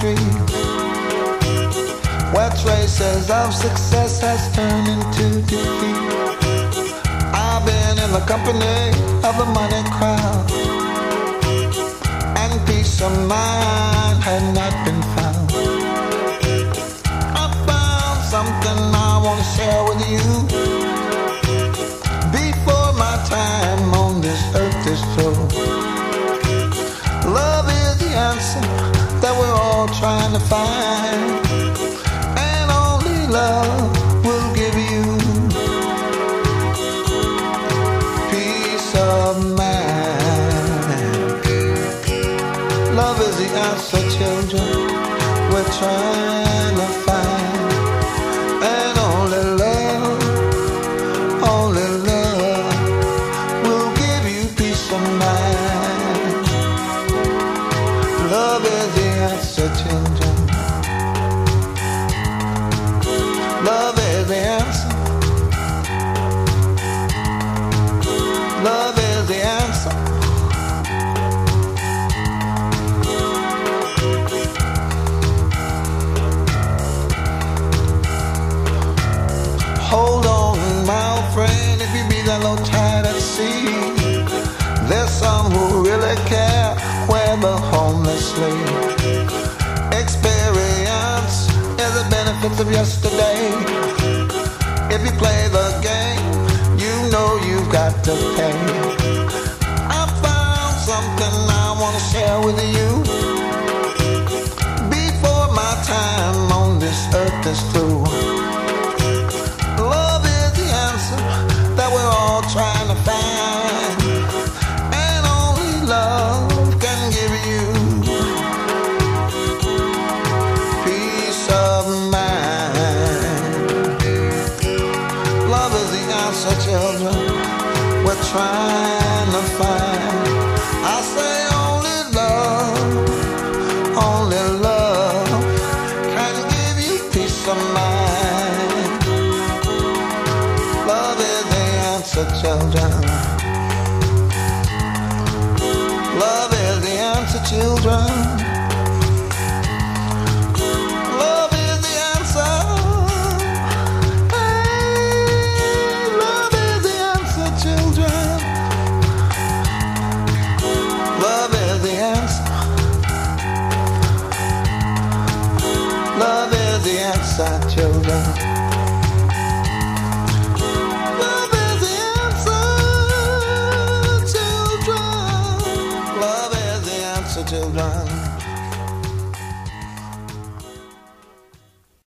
streets, where traces of success has turned into defeat. I've been in the company of the money crowd, and peace of mind had not been found. I found something I want to share with you. Before my time on this earth is through, love is the answer that we're all trying to find, and only love will give you peace of mind. Love is the answer, children, we're trying to find, and only love will give you peace of mind. Love is the answer, children. Love is the answer. Love is the answer. Hold on, my old friend, if you be that low tide at sea. There's some who really care where the homeless lay. Experience is the benefits of yesterday. If you play the game, you know you've got to pay. I found something I want to share with you. Before my time on this earth is through, love is the answer that we're all trying to find, and only love can give you peace of mind. Love is the answer, children, we're trying to find. I say only love can give you peace of mind. Love is the answer, children. Love is the answer, children. Love is the answer. Hey, love is the answer, children. Love is the answer. Love is the answer, children.